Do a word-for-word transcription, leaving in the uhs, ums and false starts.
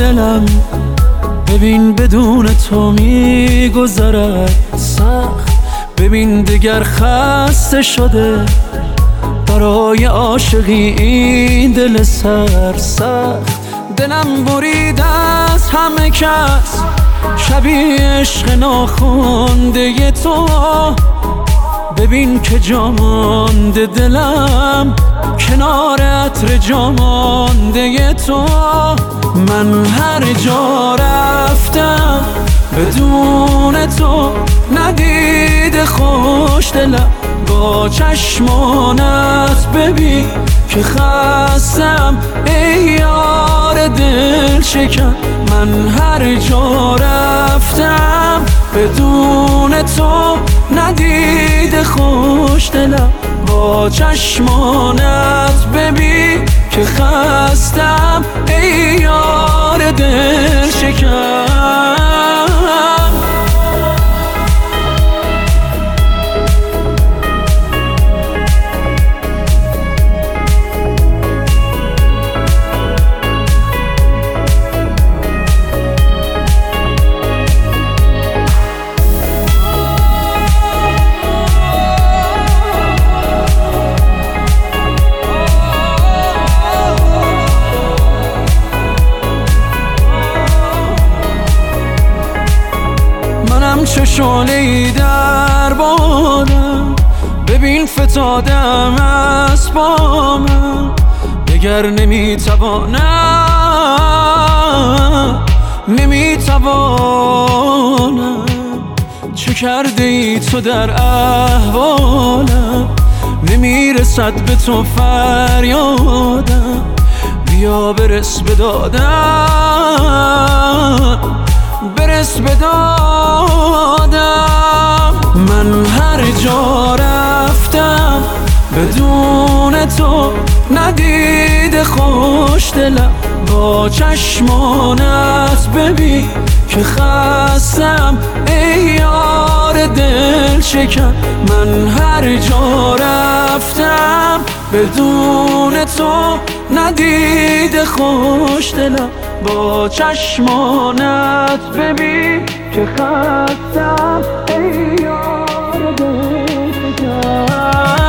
دلم ببین بدون تو میگذرد سخت، ببین دیگر خسته شده برای عاشقی این دل سرسخت. دلم برید از همه کس شبیه عشق ناخونده تو، ببین که جا مانده دلم کنار عطر جا مانده تو. من هر جا رفتم بدون تو ندیده خوش دلم، با چشمانت ببین که خستم ای یار دل شکن. من هر جا رفتم بدون تو ندیده خوش دلم، با چشمانت ببین که خستم ای یار دل شکن. چه شعله‌ای در بالم ببین فتادم از بامم، دگر نمیتوانم نمیتوانم. چه کرده ای تو در احوالم، نمیرسد به تو فریادم، بیا برس به دادم برس به دادم. من هر جا رفتم بدون تو ندیده خوش دلم، با چشمانت ببین که خستم ای یار دل شکن. من هر جا رفتم بدون تو ندیده خوش دلم، با چشمانت ببین که خستم ای یار دل شکن.